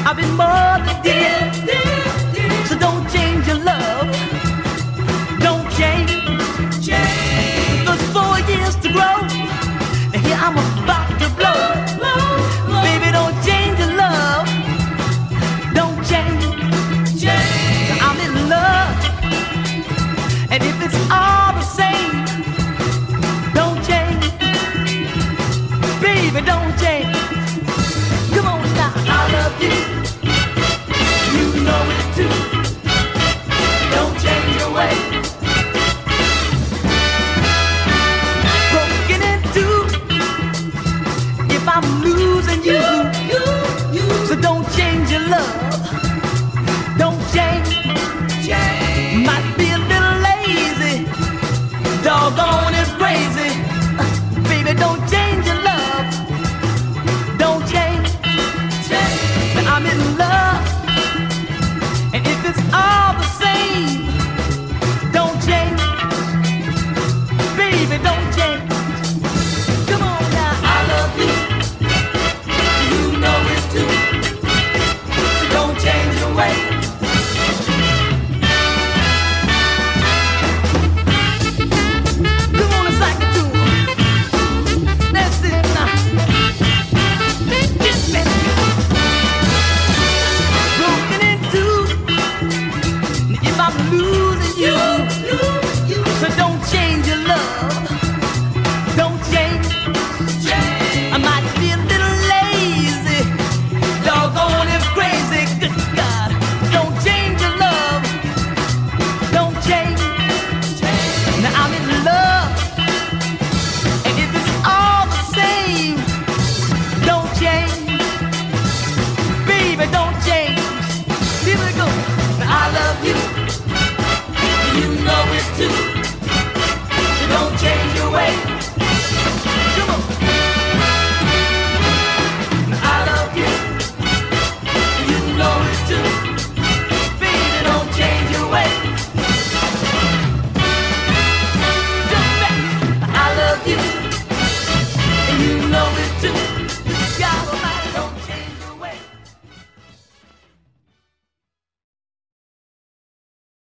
I've been more than dear. So don't change your love. Don't change. There's 4 years to grow. And here I'm about to blow. Baby, don't change your love. Don't change. I'm in love. And if it's all the same, don't change. Baby, don't change. Come on now. I love you. You know it too. Don't change your way. Broken in two. If I'm losing you, so don't change your love.